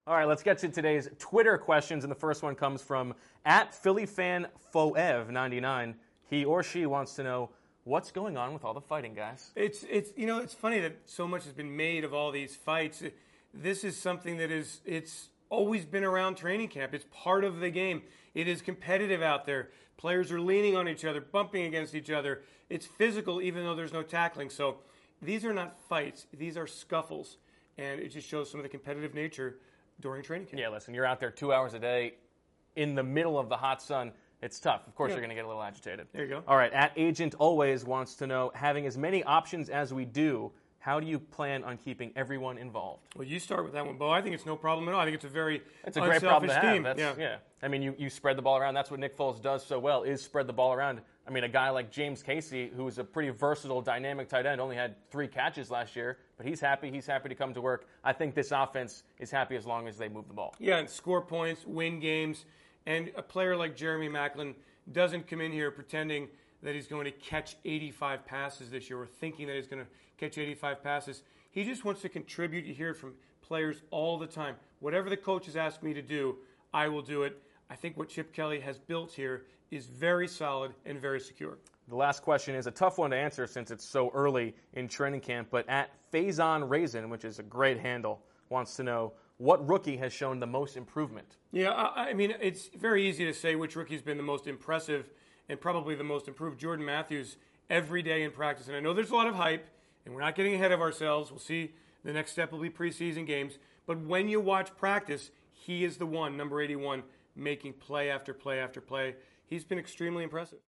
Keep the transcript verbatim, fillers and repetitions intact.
All right, let's get to today's Twitter questions, and the first one comes from at PhillyFanFoev ninety-nine. He or she wants to know, what's going on with all the fighting, guys? It's it's you know it's funny that so much has been made of all these fights. This is something that is it's always been around training camp. It's part of the game. It is competitive out there. Players are leaning on each other, bumping against each other. It's physical, even though there's no tackling. So these are not fights. These are scuffles, and it just shows some of the competitive nature during training camp. Yeah, listen, you're out there two hours a day in the middle of the hot sun. It's tough. Of course, Yeah. you're going to get a little agitated. There you go. All right, at Agent Always wants to know, having as many options as we do, how do you plan on keeping everyone involved? Well, you start with that one, Bo. I think it's no problem at all. I think it's a very It's a great problem to have. team. That's, yeah. yeah. I mean, you, you spread the ball around. That's what Nick Foles does so well, is spread the ball around. I mean, a guy like James Casey, who is a pretty versatile, dynamic tight end, only had three catches last year, but he's happy. He's happy to come to work. I think this offense is happy as long as they move the ball. Yeah, and score points, win games. And a player like Jeremy Maclin doesn't come in here pretending that he's going to catch eighty-five passes this year or thinking that he's going to catch eighty-five passes. He just wants to contribute. You hear it from players all the time. Whatever the coach has asked me to do, I will do it. I think what Chip Kelly has built here is very solid and very secure. The last question is a tough one to answer since it's so early in training camp, but at Faison Raisin, which is a great handle, wants to know, what rookie has shown the most improvement? Yeah, I, I mean, it's very easy to say which rookie's been the most impressive and probably the most improved. Jordan Matthews, every day in practice. And I know there's a lot of hype, and we're not getting ahead of ourselves. We'll see. The next step will be preseason games. But when you watch practice, he is the one, number eighty-one, making play after play after play. He's been extremely impressive.